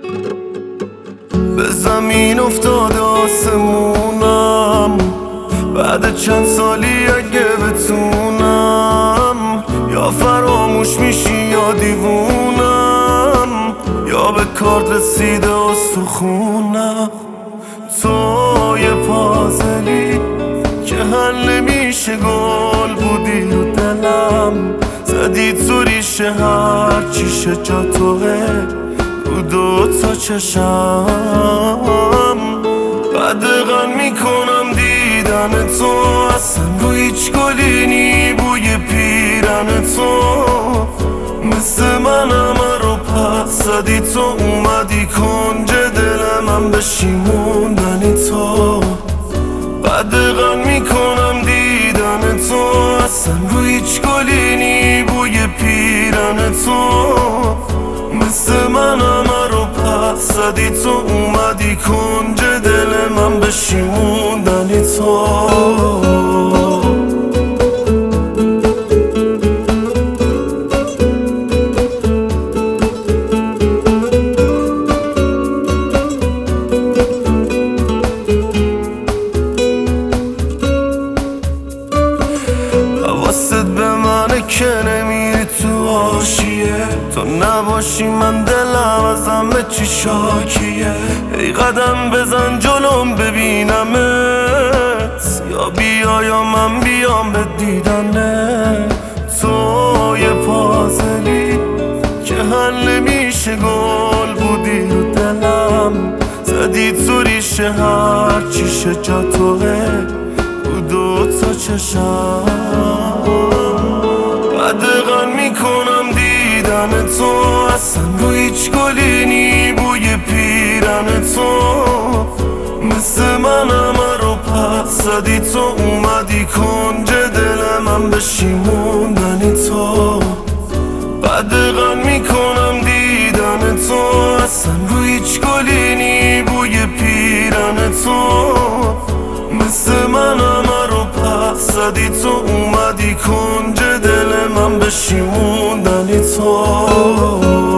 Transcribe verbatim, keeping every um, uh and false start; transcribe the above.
به زمین افتاده آسمونم، بعد چند سالی اگه بتونم یا فراموش میشی یا دیوونم، یا به کارت رسیده استخونم. تو یه پازلی که حل نمیشه، گل بودی رو دلم، زدی تو ریشه هر چیشه جا توه رو دو تا چشم. قدغن میکنم دیدن تو، اصلا رو هیچ گلی نی بوی پیرن تو، مثل من همه رو پس زدی تو، اومدی کنج دل من بشیموندنی تو. قدغن میکنم دیدن تو، اصلا رو هیچ گلی نی بوی پیرن تو، مثل من همه رو پس زدی تو، اومدی کنج دل من بشیموندنی تو. حواست به منه که نمیری تو حاشیه، تو نباشی من دلم از همه چی شاکیه. ای قدم بزن جلوم ببینمت، یا بیا یا من بیام به دیدنه. تو یه پازلی که حل نمیشه، گل بودی رو دلم، زدی تو ریشه هر چیشه جا توه رو دو تا چشم. قدغن میکنم دیدن تو، اصلا رو هیچ گلی نی بوی پیرن تو، مثل من همه رو پس زدی تو، اومدی کنج دل من بشیموندنی تو. قدغن میکنم دیدن تو، اصلا رو هیچ گلی نی بوی پیرن تو، مثل من همه رو پس زدی تو، اومدی کنج دل من بشیموندنی تو.